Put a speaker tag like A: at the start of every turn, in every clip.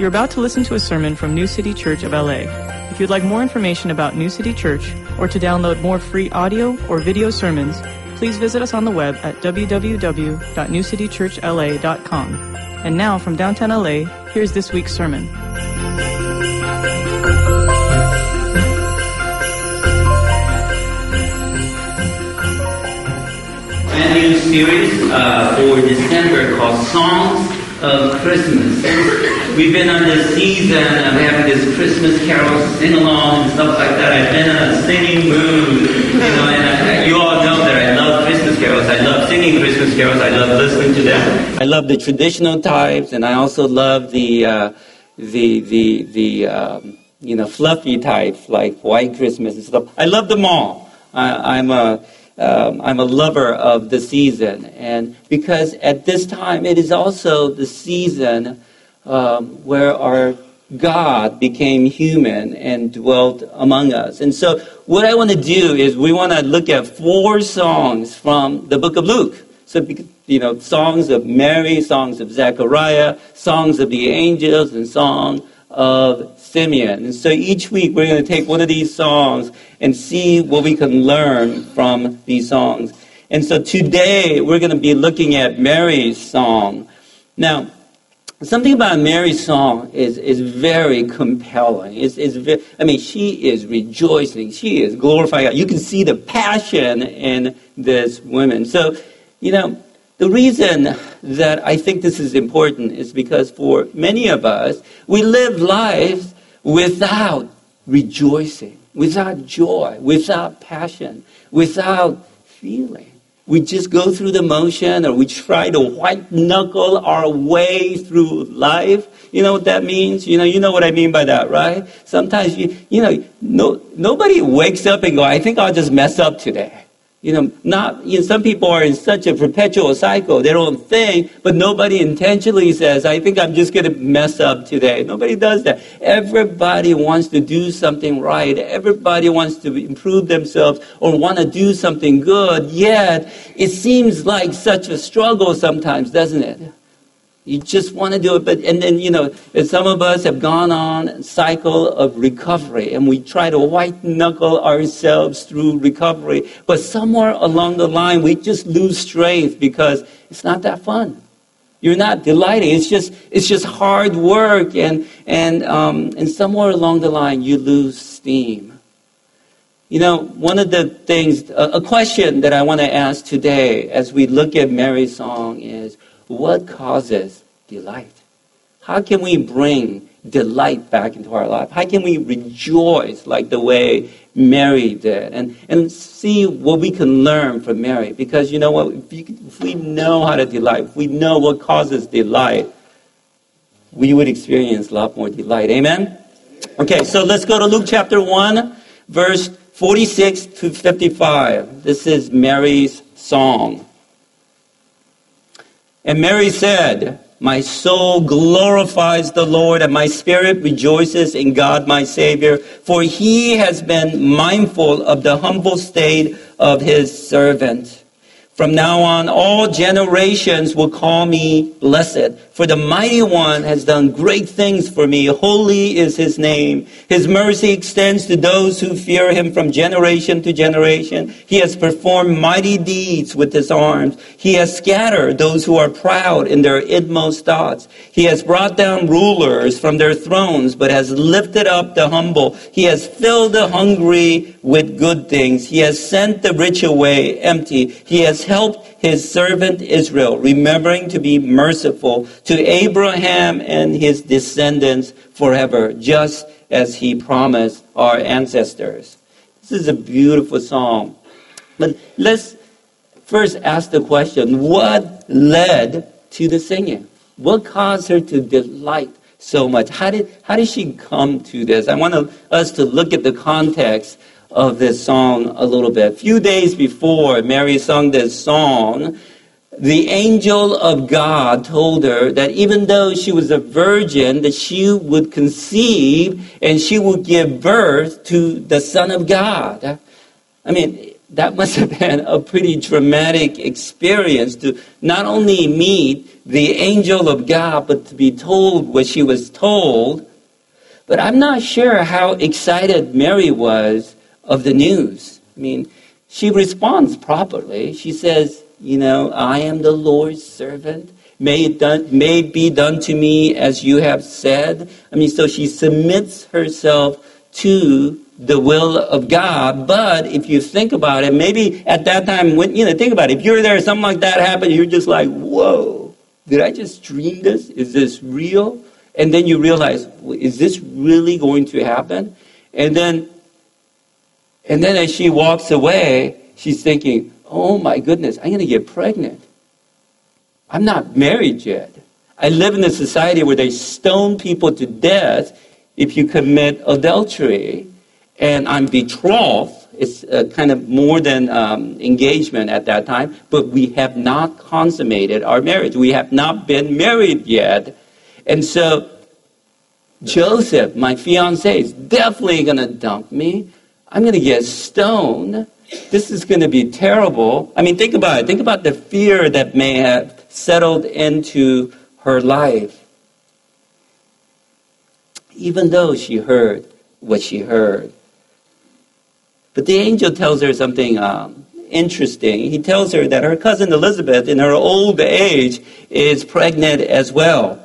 A: You're about to listen to a sermon from New City Church of LA. If you'd like more information about New City Church or to download more free audio or video sermons, please visit us on the web at www.newcitychurchla.com. And now from downtown LA, here's this week's sermon.
B: Brand new series for December called Songs of Christmas. We've been on this season of having this Christmas carol sing-along and stuff like that. I've been in a singing mood, and you all know that I love Christmas carols. I love singing Christmas carols. I love listening to them. I love the traditional types, and I also love the fluffy types like White Christmas and stuff. I love them all. I'm a lover of the season, and because at this time it is also the season where our God became human and dwelt among us. And so what I want to do is we want to look at 4 songs from the book of Luke. So, songs of Mary, songs of Zechariah, songs of the angels, and song of Simeon. And so each week we're going to take one of these songs and see what we can learn from these songs. And so today we're going to be looking at Mary's song. Now, something about Mary's song is very compelling. She is rejoicing. She is glorifying God. You can see the passion in this woman. So, the reason that I think this is important is because for many of us, we live lives without rejoicing, without joy, without passion, without feeling. We just go through the motion, or we try to white knuckle our way through life. You know what that means? You know what I mean by that, right? Sometimes nobody wakes up and go, I think I'll just mess up today. Some people are in such a perpetual cycle. They don't think, but nobody intentionally says, I think I'm just going to mess up today. Nobody does that. Everybody wants to do something right. Everybody wants to improve themselves or want to do something good. Yet, it seems like such a struggle sometimes, doesn't it? You just want to do it, and then, some of us have gone on a cycle of recovery, and we try to white-knuckle ourselves through recovery, but somewhere along the line, we just lose strength because it's not that fun. You're not delighting. It's just hard work, and somewhere along the line, you lose steam. One of the things, a question that I want to ask today as we look at Mary's song is, what causes delight? How can we bring delight back into our life? How can we rejoice like the way Mary did? And see what we can learn from Mary. Because you know what? If we know how to delight, if we know what causes delight, we would experience a lot more delight. Amen? Okay, so let's go to Luke chapter 1, verse 46 to 55. This is Mary's song. And Mary said, my soul glorifies the Lord, and my spirit rejoices in God my Savior, for he has been mindful of the humble state of his servant. From now on, all generations will call me blessed, for the Mighty One has done great things for me. Holy is his name. His mercy extends to those who fear him from generation to generation. He has performed mighty deeds with his arms. He has scattered those who are proud in their inmost thoughts. He has brought down rulers from their thrones, but has lifted up the humble. He has filled the hungry with good things. He has sent the rich away empty. He has helped his servant Israel, remembering to be merciful to Abraham and his descendants forever, just as he promised our ancestors. This is a beautiful psalm. But let's first ask the question, what led to the singing? What caused her to delight so much? How did she come to this? I want us to look at the context of this song a little bit. A few days before Mary sung this song, the angel of God told her that even though she was a virgin, that she would conceive and she would give birth to the Son of God. I mean, that must have been a pretty dramatic experience to not only meet the angel of God, but to be told what she was told. But I'm not sure how excited Mary was of the news. I mean, she responds properly. She says, I am the Lord's servant. May it be done to me as you have said. So she submits herself to the will of God. But if you think about it, maybe at that time, think about it. If you're there, something like that happened, you're just like, whoa, did I just dream this? Is this real? And then you realize, is this really going to happen? And then as she walks away, she's thinking, oh my goodness, I'm going to get pregnant. I'm not married yet. I live in a society where they stone people to death if you commit adultery. And I'm betrothed. It's kind of more than engagement at that time. But we have not consummated our marriage. We have not been married yet. And so Joseph, my fiancé, is definitely going to dump me. I'm going to get stoned. This is going to be terrible. Think about it. Think about the fear that may have settled into her life. Even though she heard what she heard. But the angel tells her something interesting. He tells her that her cousin Elizabeth, in her old age, is pregnant as well.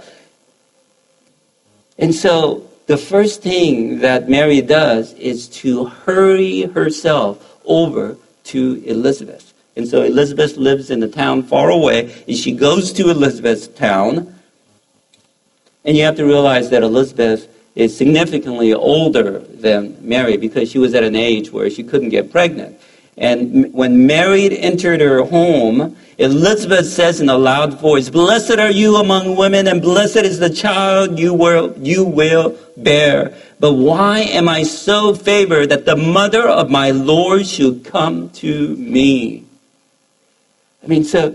B: And so the first thing that Mary does is to hurry herself over to Elizabeth. And so Elizabeth lives in a town far away, and she goes to Elizabeth's town. And you have to realize that Elizabeth is significantly older than Mary because she was at an age where she couldn't get pregnant. And when Mary entered her home, Elizabeth says in a loud voice, "Blessed are you among women, and blessed is the child you will bear. But why am I so favored that the mother of my Lord should come to me?" So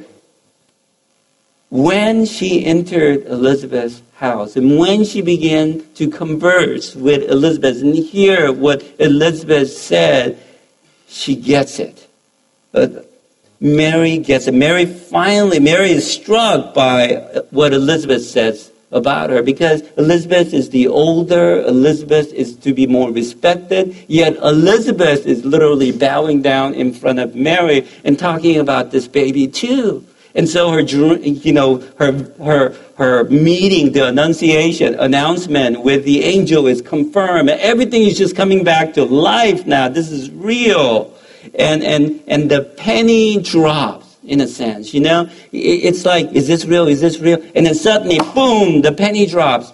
B: when she entered Elizabeth's house, and when she began to converse with Elizabeth and hear what Elizabeth said, she gets it. Mary gets it. Mary is struck by what Elizabeth says about her, because Elizabeth is the older, Elizabeth is to be more respected, yet Elizabeth is literally bowing down in front of Mary and talking about this baby too. And so her meeting, the Annunciation announcement with the angel is confirmed. Everything is just coming back to life now. This is real. And the penny drops, in a sense, It's like, is this real? Is this real? And then suddenly, boom, the penny drops.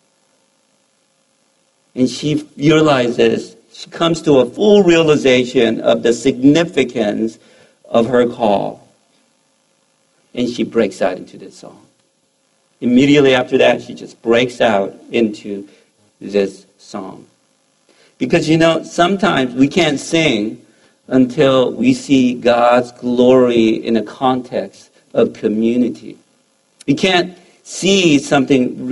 B: And she realizes, she comes to a full realization of the significance of her call. And she breaks out into this song. Immediately after that, she just breaks out into this song. Because, sometimes we can't sing until we see God's glory in a context of community. We can't see something,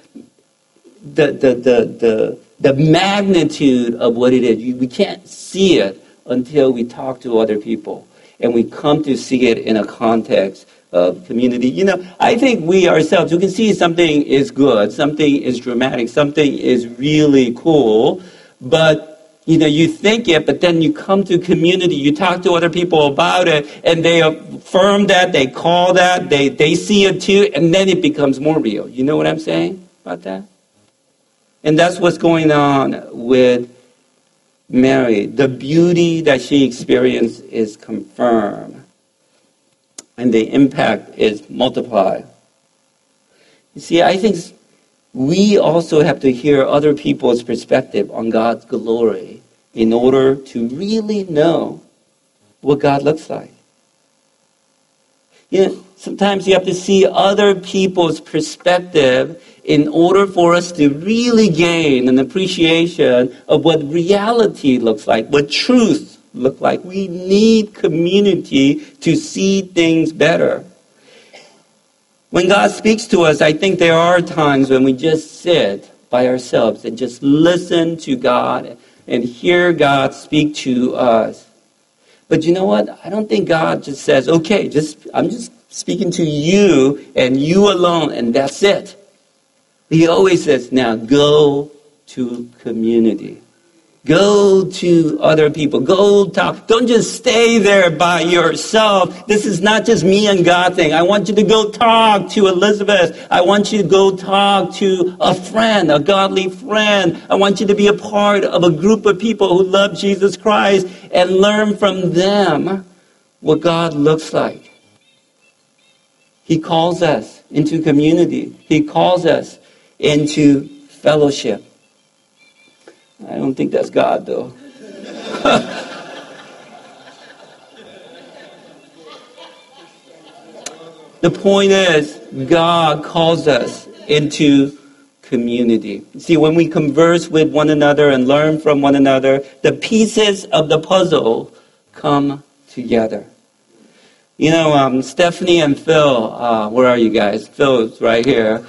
B: the magnitude of what it is. We can't see it until we talk to other people. And we come to see it in a context of community. I think we ourselves, you can see something is good, something is dramatic, something is really cool, but you think it, but then you come to community, you talk to other people about it, and they affirm that, they call that, they see it too, and then it becomes more real. You know what I'm saying about that? And that's what's going on with Mary. The beauty that she experienced is confirmed, and the impact is multiplied. You see, I think we also have to hear other people's perspective on God's glory in order to really know what God looks like. Sometimes you have to see other people's perspective in order for us to really gain an appreciation of what reality looks like, what truth looks like. We need community to see things better. When God speaks to us, I think there are times when we just sit by ourselves and just listen to God and hear God speak to us. But you know what? I don't think God just says, okay, I'm just speaking to you and you alone, and that's it. He always says, now go to community. Go to other people. Go talk. Don't just stay there by yourself. This is not just me and God thing. I want you to go talk to Elizabeth. I want you to go talk to a friend, a godly friend. I want you to be a part of a group of people who love Jesus Christ and learn from them what God looks like. He calls us into community. He calls us into fellowship. I don't think that's God, though. The point is, God calls us into community. See, when we converse with one another and learn from one another, the pieces of the puzzle come together. You know, Stephanie and Phil, where are you guys? Phil's right here.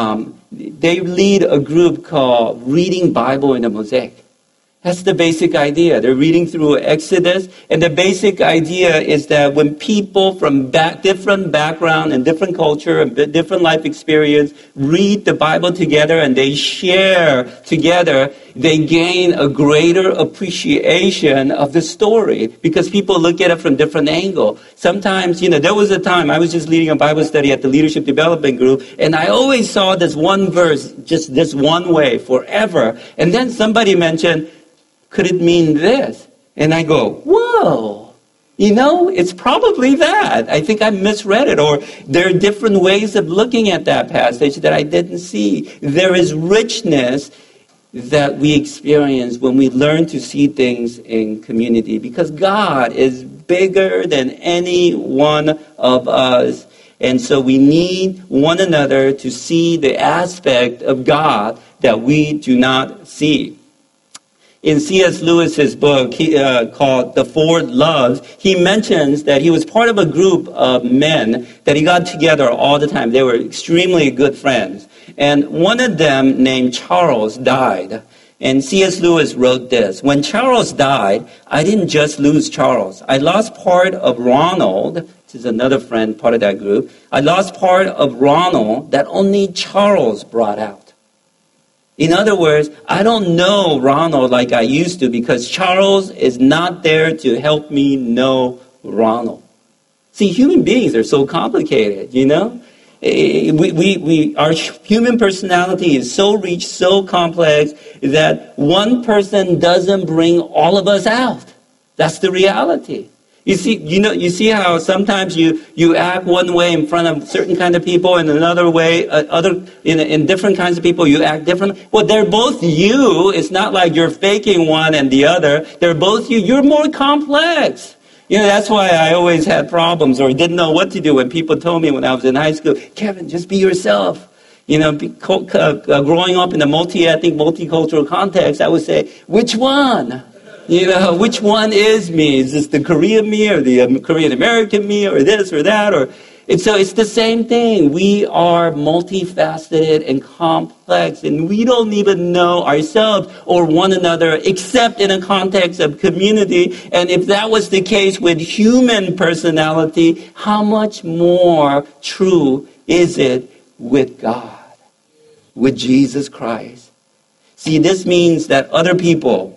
B: They lead a group called Reading Bible in a Mosaic. That's the basic idea. They're reading through Exodus, and the basic idea is that when people from different background and different culture and different life experience read the Bible together and they share together, they gain a greater appreciation of the story because people look at it from different angles. Sometimes, there was a time I was just leading a Bible study at the Leadership Development Group, and I always saw this one verse just this one way forever. And then somebody mentioned, could it mean this? And I go, whoa, it's probably that. I think I misread it. Or there are different ways of looking at that passage that I didn't see. There is richness that we experience when we learn to see things in community because God is bigger than any one of us. And so we need one another to see the aspect of God that we do not see. In C.S. Lewis's book called The Four Loves, he mentions that he was part of a group of men that he got together all the time. They were extremely good friends. And one of them, named Charles, died. And C.S. Lewis wrote this, when Charles died, I didn't just lose Charles. I lost part of Ronald, which is another friend, part of that group. I lost part of Ronald that only Charles brought out. In other words, I don't know Ronald like I used to because Charles is not there to help me know Ronald. See, human beings are so complicated, Our human personality is so rich, so complex that one person doesn't bring all of us out. That's the reality. You see how sometimes you act one way in front of certain kind of people and another way, in different kinds of people you act different. Well, they're both you. It's not like you're faking one and the other. They're both you. You're more complex. That's why I always had problems or didn't know what to do when people told me when I was in high school, Kevin, just be yourself. Growing up in a multi-ethnic, multicultural context, I would say, which one? Which one is me? Is this the Korean me or the Korean American me or this or that? And so it's the same thing. We are multifaceted and complex, and we don't even know ourselves or one another except in a context of community. And if that was the case with human personality, how much more true is it with God, with Jesus Christ? See, this means that other people,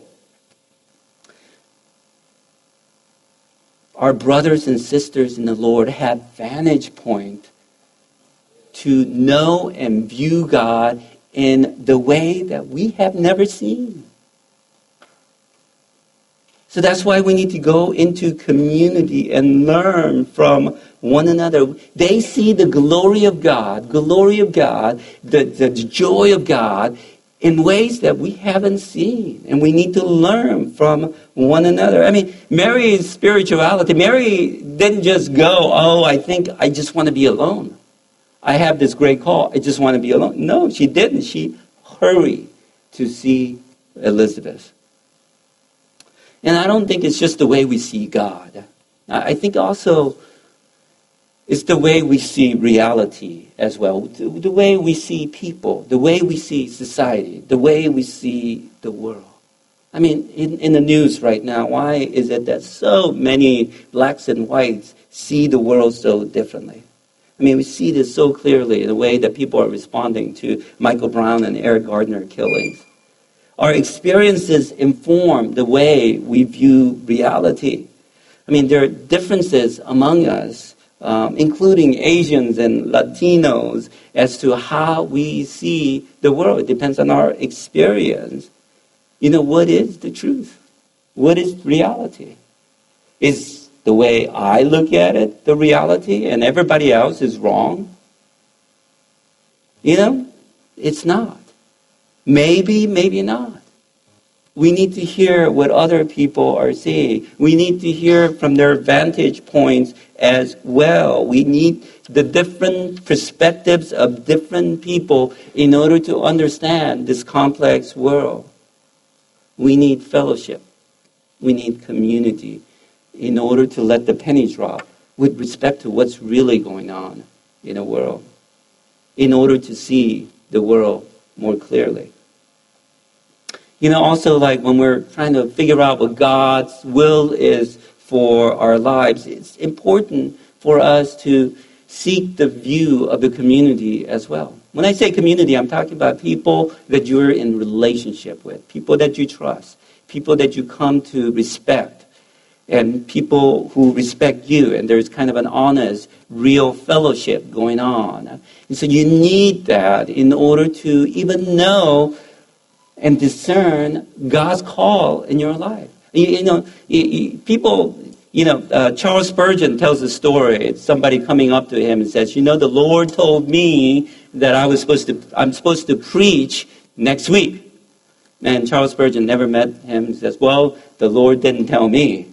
B: our brothers and sisters in the Lord, have vantage point to know and view God in the way that we have never seen. So that's why we need to go into community and learn from one another. They see the glory of God, the joy of God in ways that we haven't seen. And we need to learn from one another. I mean, Mary's spirituality, Mary didn't just go, I think I just want to be alone. I have this great call. I just want to be alone. No, she didn't. She hurried to see Elizabeth. And I don't think it's just the way we see God. I think also it's the way we see reality as well, the way we see people, the way we see society, the way we see the world. I mean, in the news right now, why is it that so many blacks and whites see the world so differently? I mean, we see this so clearly in the way that people are responding to Michael Brown and Eric Gardner killings. Our experiences inform the way we view reality. I mean, there are differences among us, including Asians and Latinos, as to how we see the world. It depends on our experience. You know, what is the truth? What is reality? Is the way I look at it the reality and everybody else is wrong? You know, it's not. Maybe, maybe not. We need to hear what other people are saying. We need to hear from their vantage points as well. We need the different perspectives of different people in order to understand this complex world. We need fellowship. We need community in order to let the penny drop with respect to what's really going on in the world, in order to see the world more clearly. You know, also like when we're trying to figure out what God's will is for our lives, it's important for us to seek the view of the community as well. When I say community, I'm talking about people that you're in relationship with, people that you trust, people that you come to respect, and people who respect you, and there's kind of an honest, real fellowship going on. And so you need that in order to even know and discern God's call in your life. People, Charles Spurgeon tells a story. It's somebody coming up to him and says, the Lord told me that I'm supposed to preach next week. And Charles Spurgeon never met him. He says, well, the Lord didn't tell me.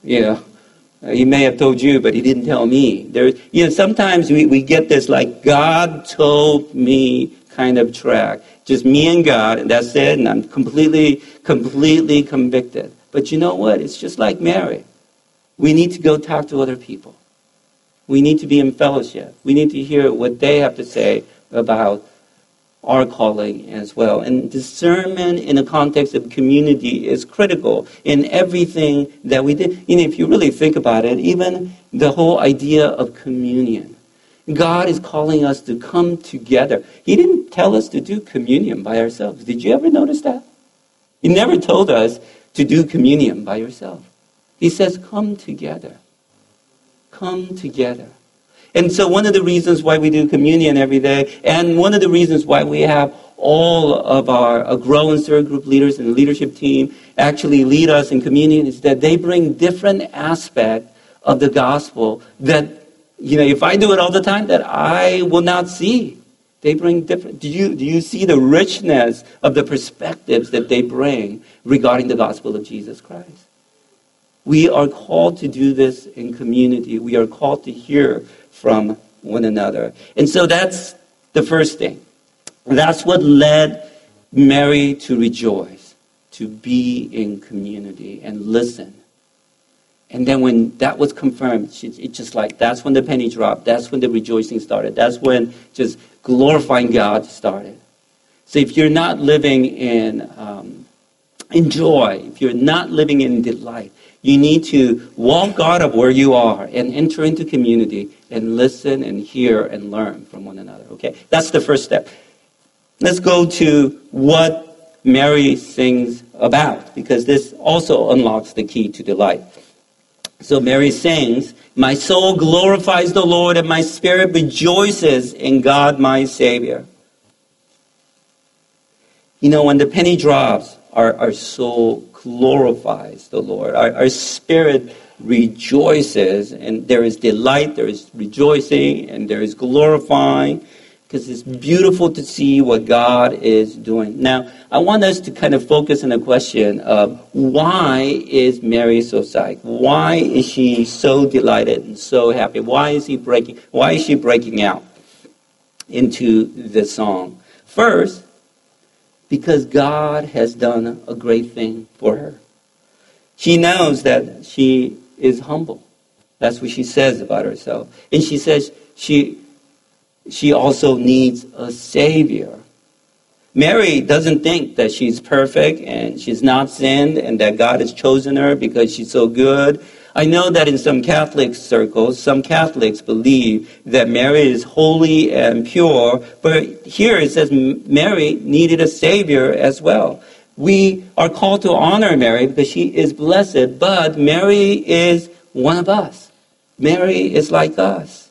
B: He may have told you, but he didn't tell me. Sometimes we get this like God told me kind of track. Just me and God, and that's it, and I'm completely convicted. But you know what? It's just like Mary. We need to go talk to other people. We need to be in fellowship. We need to hear what they have to say about our calling as well. And discernment in the context of community is critical in everything that we did. If you really think about it, even the whole idea of communion. God is calling us to come together. He didn't tell us to do communion by ourselves. Did you ever notice that? He never told us to do communion by yourself. He says, come together. Come together. And so one of the reasons why we do communion every day, and one of the reasons why we have all of our Grow and Serve group leaders and the leadership team actually lead us in communion, is that they bring different aspects of the gospel that, if I do it all the time, that I will not see. They bring different. Do you see the richness of the perspectives that they bring regarding the gospel of Jesus Christ? We are called to do this in community. We are called to hear from one another. And so that's the first thing. That's what led Mary to rejoice, to be in community and listen. And then when that was confirmed, it's just like, that's when the penny dropped. That's when the rejoicing started. That's when just glorifying God started. So if you're not living in joy, if you're not living in delight, you need to walk out of where you are and enter into community and listen and hear and learn from one another. Okay, that's the first step. Let's go to what Mary sings about, because this also unlocks the key to delight. So Mary sings, my soul glorifies the Lord and my spirit rejoices in God my Savior. When the penny drops, our soul glorifies the Lord. Our spirit rejoices, and there is delight, there is rejoicing, and there is glorifying, because it's beautiful to see what God is doing. Now, I want us to kind of focus on the question of why is Mary so psyched? Why is she so delighted and so happy? Why is she breaking out into the song? First, because God has done a great thing for her. She knows that she is humble. That's what she says about herself. And she says she also needs a Savior. Mary doesn't think that she's perfect and she's not sinned and that God has chosen her because she's so good. I know that in some Catholic circles, some Catholics believe that Mary is holy and pure, but here it says Mary needed a Savior as well. We are called to honor Mary because she is blessed, but Mary is one of us. Mary is like us.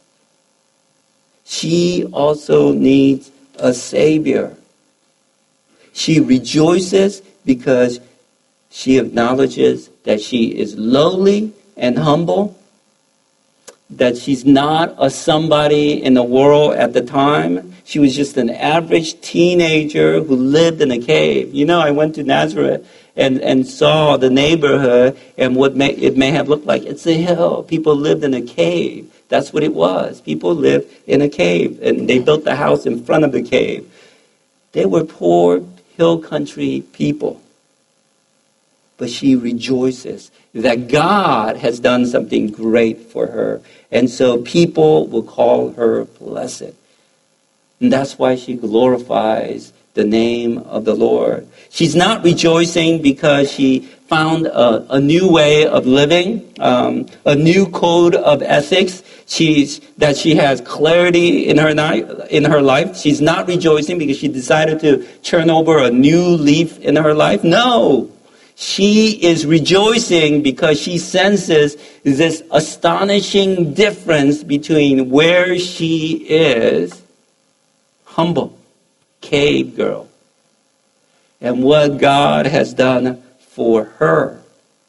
B: She also needs a Savior. She rejoices because she acknowledges that she is lowly and humble, that she's not a somebody in the world at the time. She was just an average teenager who lived in a cave. You know, I went to Nazareth and saw the neighborhood and what it may have looked like. It's a hill. People lived in a cave. That's what it was. People lived in a cave, and they built the house in front of the cave. They were poor hill country people. But she rejoices that God has done something great for her. And so people will call her blessed. And that's why she glorifies the name of the Lord. She's not rejoicing because she found a new way of living, a new code of ethics. That she has clarity in her life. She's not rejoicing because she decided to turn over a new leaf in her life. No. She is rejoicing because she senses this astonishing difference between where she is, humble, cave girl, and what God has done for her.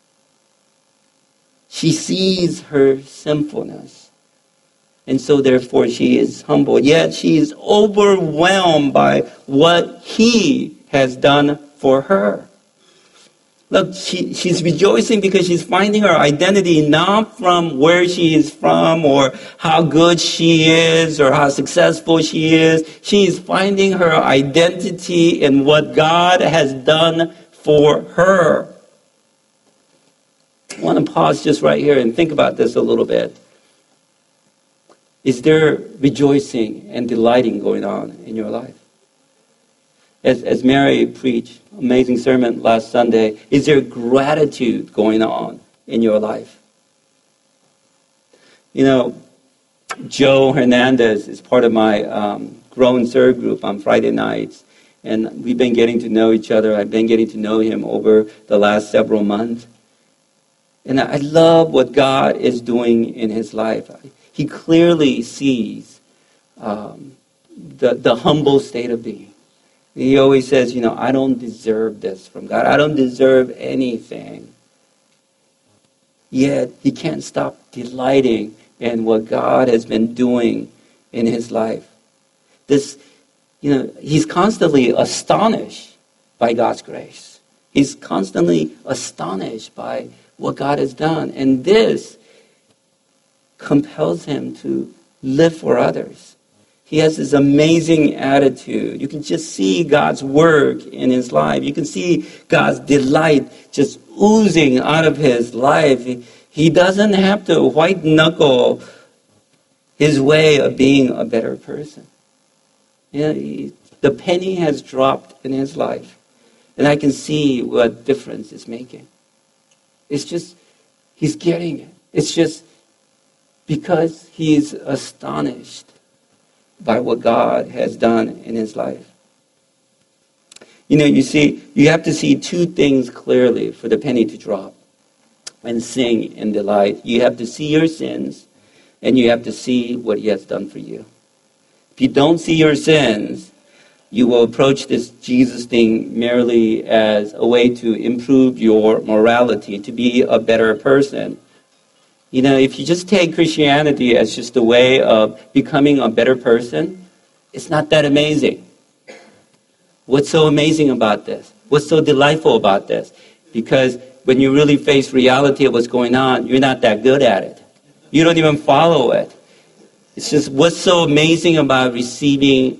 B: She sees her sinfulness. And so therefore she is humble. Yet she is overwhelmed by what He has done for her. Look, she's rejoicing because she's finding her identity not from where she is from or how good she is or how successful she is. She is finding her identity in what God has done for her. I want to pause just right here and think about this a little bit. Is there rejoicing and delighting going on in your life? As Mary preached, amazing sermon last Sunday, is there gratitude going on in your life? You know, Joe Hernandez is part of my Grow and Serve group on Friday nights, and we've been getting to know each other. I've been getting to know him over the last several months. And I love what God is doing in his life. He clearly sees the humble state of being. He always says, I don't deserve this from God. I don't deserve anything. Yet he can't stop delighting in what God has been doing in his life. He's constantly astonished by God's grace. He's constantly astonished by what God has done. And this compels him to live for others. He has this amazing attitude. You can just see God's work in his life. You can see God's delight just oozing out of his life. He doesn't have to white knuckle his way of being a better person. The penny has dropped in his life. And I can see what difference it's making. It's just, he's getting it. It's just because he's astonished by what God has done in his life. You have to see two things clearly for the penny to drop and sing in delight. You have to see your sins, and you have to see what he has done for you. If you don't see your sins, you will approach this Jesus thing merely as a way to improve your morality, to be a better person. If you just take Christianity as just a way of becoming a better person, it's not that amazing. What's so amazing about this? What's so delightful about this? Because when you really face reality of what's going on, you're not that good at it. You don't even follow it. It's just what's so amazing about receiving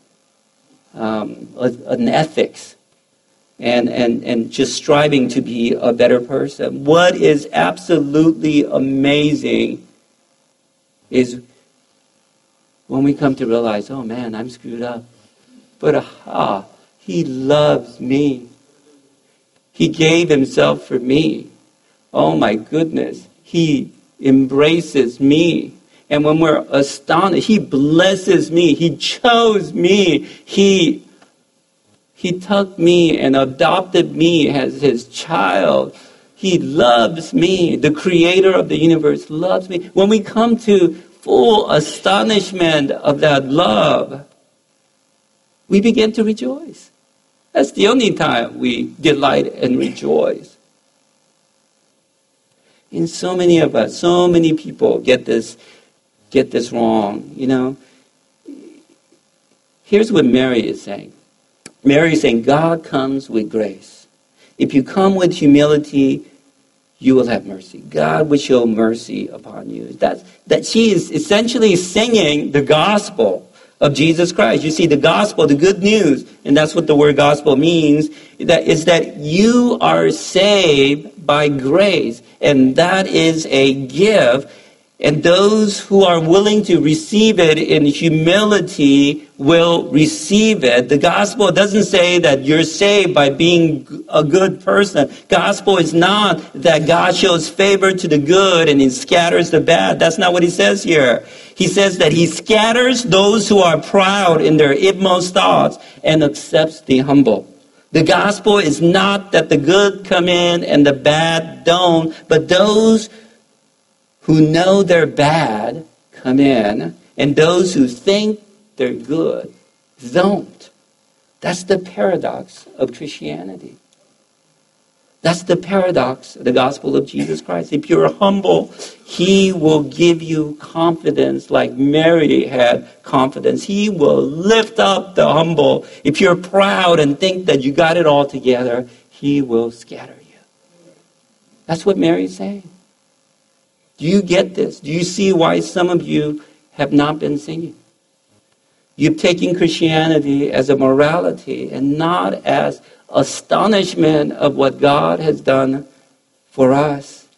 B: an ethics and just striving to be a better person. What is absolutely amazing is when we come to realize, oh man, I'm screwed up. But He loves me. He gave himself for me. Oh my goodness. He embraces me. And when we're astonished, he blesses me. He chose me. He took me and adopted me as his child. He loves me. The creator of the universe loves me. When we come to full astonishment of that love, we begin to rejoice. That's the only time we delight and rejoice. And so many of us, so many people get this wrong, you know. Here's what Mary is saying. Mary is saying, God comes with grace. If you come with humility, you will have mercy. God will show mercy upon you. That she is essentially singing the gospel of Jesus Christ. You see, the gospel, the good news, and that's what the word gospel means, is that you are saved by grace, and that is a gift. And those who are willing to receive it in humility will receive it. The gospel doesn't say that you're saved by being a good person. Gospel is not that God shows favor to the good and he scatters the bad. That's not what he says here. He says that he scatters those who are proud in their inmost thoughts and accepts the humble. The gospel is not that the good come in and the bad don't, but those who know they're bad come in, and those who think they're good don't. That's the paradox of Christianity. That's the paradox of the gospel of Jesus Christ. If you're humble, he will give you confidence like Mary had confidence. He will lift up the humble. If you're proud and think that you got it all together, he will scatter you. That's what Mary's saying. Do you get this? Do you see why some of you have not been singing? You've taken Christianity as a morality and not as astonishment of what God has done for us.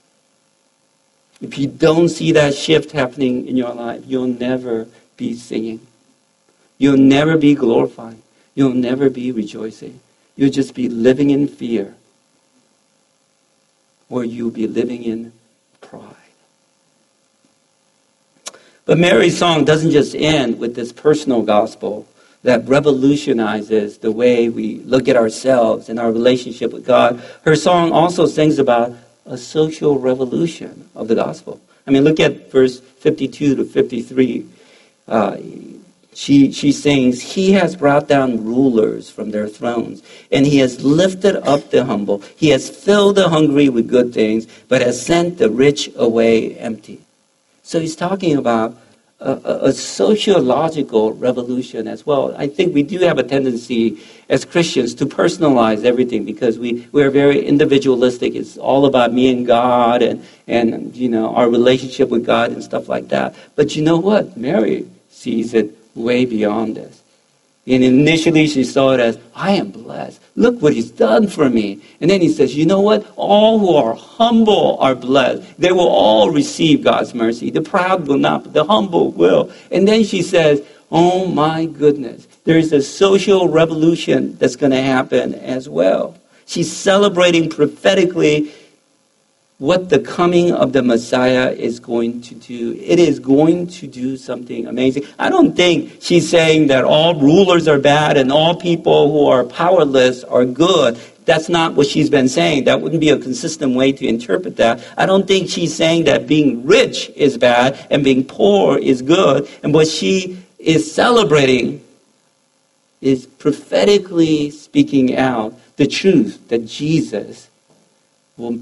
B: If you don't see that shift happening in your life, you'll never be singing. You'll never be glorifying. You'll never be rejoicing. You'll just be living in fear. Or you'll be living in pride. But Mary's song doesn't just end with this personal gospel that revolutionizes the way we look at ourselves and our relationship with God. Her song also sings about a social revolution of the gospel. I mean, look at verse 52 to 53. She sings, he has brought down rulers from their thrones, and he has lifted up the humble. He has filled the hungry with good things, but has sent the rich away empty. So he's talking about a sociological revolution as well. I think we do have a tendency as Christians to personalize everything because we're very individualistic. It's all about me and God and you know our relationship with God and stuff like that. But you know what? Mary sees it way beyond this. And initially she saw it as, I am blessed. Look what he's done for me. And then he says, you know what? All who are humble are blessed. They will all receive God's mercy. The proud will not, but the humble will. And then she says, oh my goodness, there's a social revolution that's going to happen as well. She's celebrating prophetically what the coming of the Messiah is going to do. It is going to do something amazing. I don't think she's saying that all rulers are bad and all people who are powerless are good. That's not what she's been saying. That wouldn't be a consistent way to interpret that. I don't think she's saying that being rich is bad and being poor is good. And what she is celebrating is prophetically speaking out the truth that Jesus will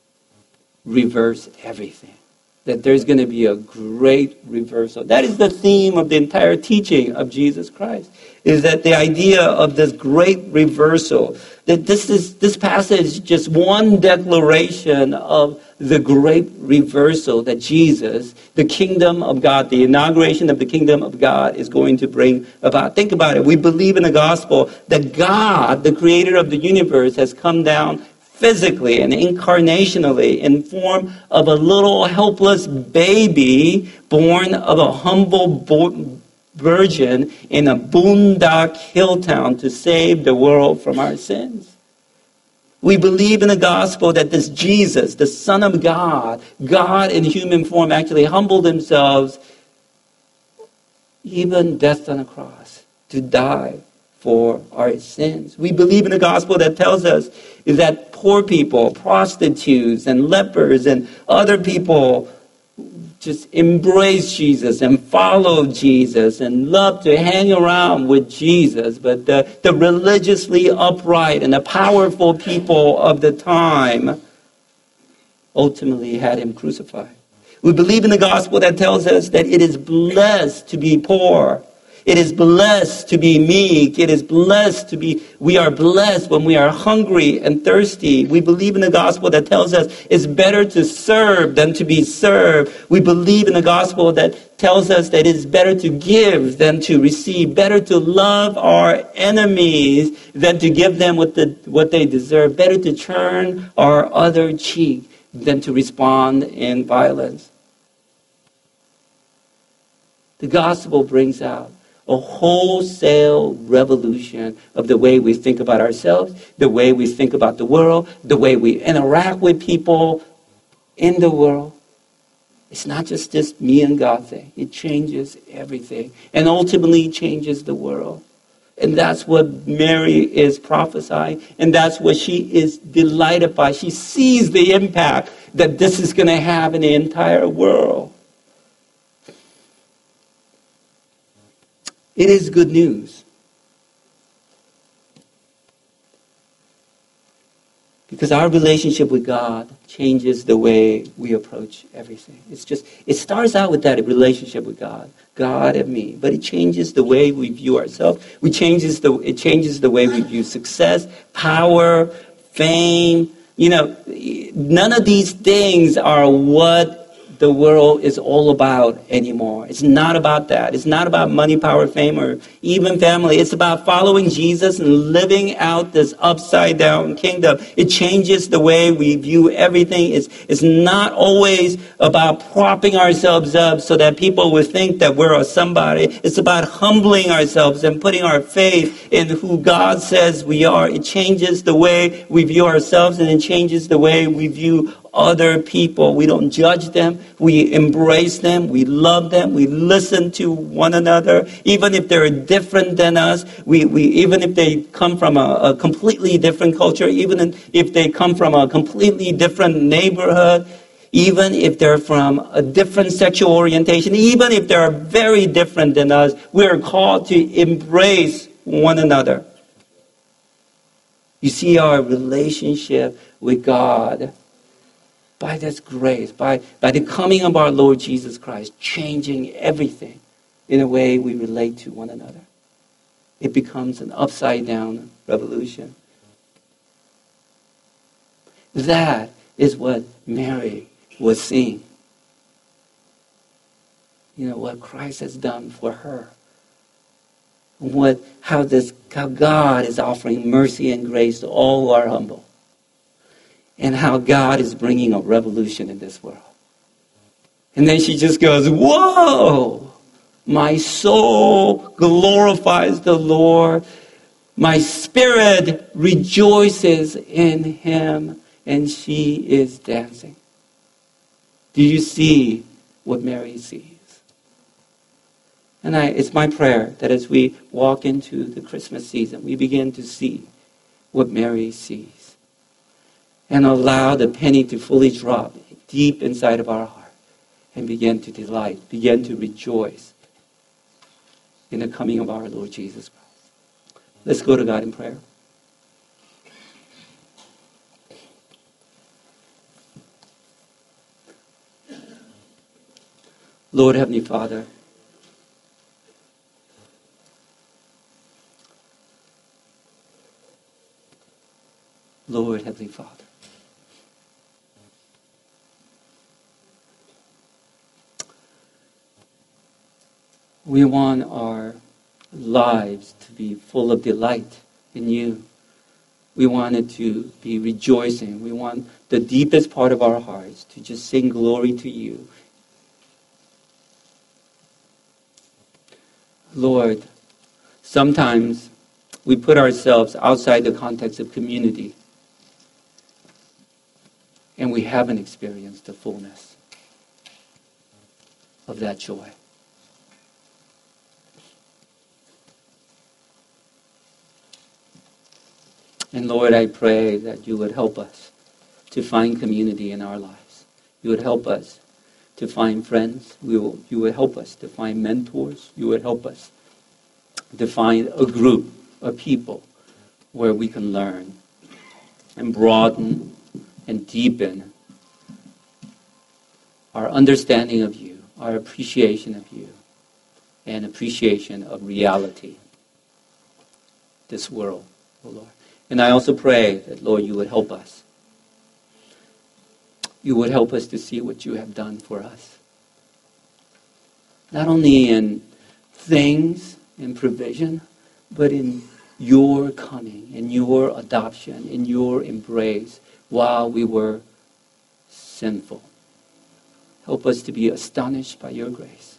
B: reverse everything. That there's going to be a great reversal. That is the theme of the entire teaching of Jesus Christ. Is that the idea of this great reversal. That this passage is just one declaration of the great reversal that Jesus, the kingdom of God, the inauguration of the kingdom of God is going to bring about. Think about it. We believe in the gospel that God, the creator of the universe, has come down physically and incarnationally in form of a little helpless baby born of a humble virgin in a boondock hill town to save the world from our sins. We believe in the gospel that this Jesus, the Son of God, God in human form, actually humbled himself, even death on a cross, to die for our sins. We believe in the gospel that tells us that poor people, prostitutes and lepers and other people just embrace Jesus and follow Jesus and love to hang around with Jesus. But the religiously upright and the powerful people of the time ultimately had him crucified. We believe in the gospel that tells us that it is blessed to be poor. It is blessed to be meek. We are blessed when we are hungry and thirsty. We believe in the gospel that tells us it's better to serve than to be served. We believe in the gospel that tells us that it is better to give than to receive, better to love our enemies than to give them what they deserve, better to turn our other cheek than to respond in violence. The gospel brings out a wholesale revolution of the way we think about ourselves, the way we think about the world, the way we interact with people in the world. It's not just this me and God thing. It changes everything and ultimately changes the world. And that's what Mary is prophesying, and that's what she is delighted by. She sees the impact that this is going to have in the entire world. It is good news. Because our relationship with God changes the way we approach everything. It starts out with that relationship with God and me, but it changes the way we view ourselves. It changes the way we view success, power, fame. None of these things are what the world is all about anymore. It's not about that. It's not about money, power, fame, or even family. It's about following Jesus and living out this upside down kingdom. It changes the way we view everything. It's not always about propping ourselves up so that people will think that we're a somebody. It's about humbling ourselves and putting our faith in who God says we are. It changes the way we view ourselves, and it changes the way we view other people. We don't judge them. We embrace them. We love them. We listen to one another. Even if they're different than us, even if they come from a completely different culture, even if they come from a completely different neighborhood, even if they're from a different sexual orientation, even if they're very different than us, we're called to embrace one another. You see, our relationship with God, by this grace, by the coming of our Lord Jesus Christ, changing everything in a way we relate to one another. It becomes an upside-down revolution. That is what Mary was seeing. What Christ has done for her. How God is offering mercy and grace to all who are humble. And how God is bringing a revolution in this world. And then she just goes, whoa! My soul glorifies the Lord. My spirit rejoices in him. And she is dancing. Do you see what Mary sees? And it's my prayer that as we walk into the Christmas season, we begin to see what Mary sees. And allow the penny to fully drop deep inside of our heart and begin to delight, begin to rejoice in the coming of our Lord Jesus Christ. Let's go to God in prayer. Lord Heavenly Father, Lord Heavenly Father, we want our lives to be full of delight in you. We want it to be rejoicing. We want the deepest part of our hearts to just sing glory to you. Lord, sometimes we put ourselves outside the context of community, and we haven't experienced the fullness of that joy. And Lord, I pray that you would help us to find community in our lives. You would help us to find friends. You would help us to find mentors. You would help us to find a group of people where we can learn and broaden and deepen our understanding of you, our appreciation of you, and appreciation of reality, this world, oh Lord. And I also pray that, Lord, you would help us. You would help us to see what you have done for us. Not only in things, in provision, but in your coming, in your adoption, in your embrace while we were sinful. Help us to be astonished by your grace.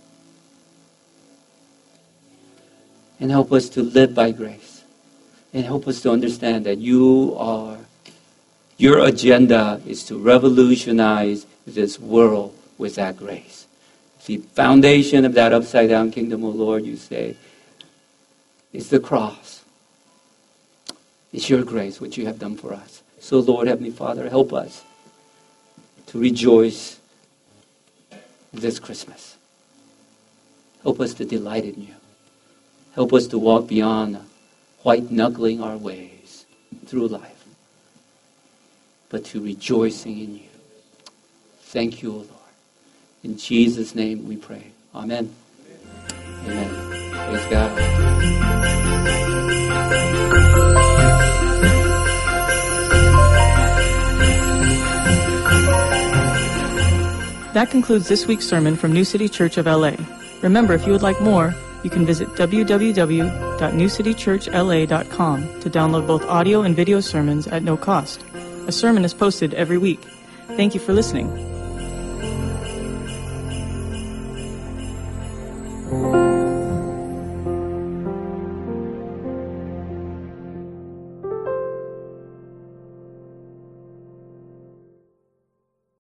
B: And help us to live by grace. And help us to understand that your agenda is to revolutionize this world with that grace. The foundation of that upside down kingdom, O Lord, you say, is the cross. It's your grace, which you have done for us. So, Lord, Heavenly Father, help us to rejoice this Christmas. Help us to delight in you. Help us to walk beyond white-knuckling our ways through life, but to rejoicing in you. Thank you, O Lord. In Jesus' name we pray. Amen. Amen. Praise God.
A: That concludes this week's sermon from New City Church of LA. Remember, if you would like more, you can visit www.newcitychurchla.com to download both audio and video sermons at no cost. A sermon is posted every week. Thank you for listening.